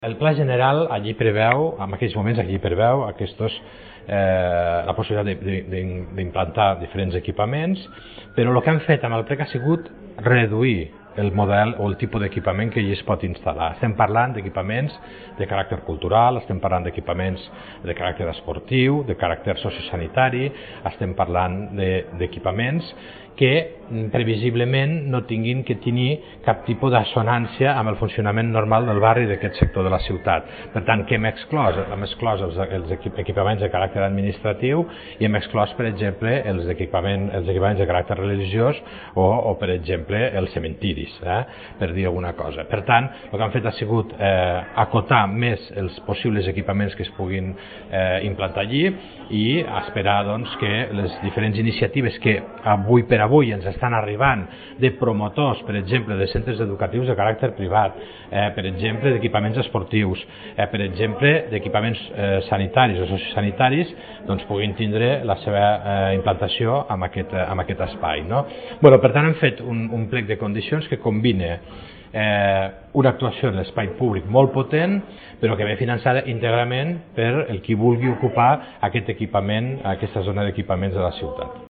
El pla general allí preveu, en aquells moments la possibilitat d'implantar diferents equipaments, però el que han fet amb el PREC ha sigut reduir el model o el tipus d'equipament que allí es pot instal·lar. Estem parlant d'equipaments de caràcter cultural, estem parlant d'equipaments de caràcter esportiu, de caràcter sociosanitari, estem parlant d'equipaments que previsiblement no tinguin que tenir cap tipus d'assonància amb el funcionament normal del barri d'aquest sector de la ciutat. Per tant, què hem exclòs? Hem exclòs els equipaments de caràcter administratiu i hem exclòs, per exemple, els equipaments de caràcter religiós o per exemple, els cementiris, per dir alguna cosa. Per tant, el que han fet ha sigut acotar més els possibles equipaments que es puguin implantar allí i esperar doncs, que les diferents iniciatives que avui per avui ens estan arribant de promotors, per exemple, de centres educatius de caràcter privat, per exemple, d'equipaments esportius, per exemple, d'equipaments sanitaris o sociosanitaris, doncs puguin tindre la seva implantació en aquest espai. Per tant, hem fet un plec de condicions que combina una actuació en l'espai públic molt potent, però que ve finançada íntegrament per el qui vulgui ocupar aquest equipament, aquesta zona d'equipaments de la ciutat.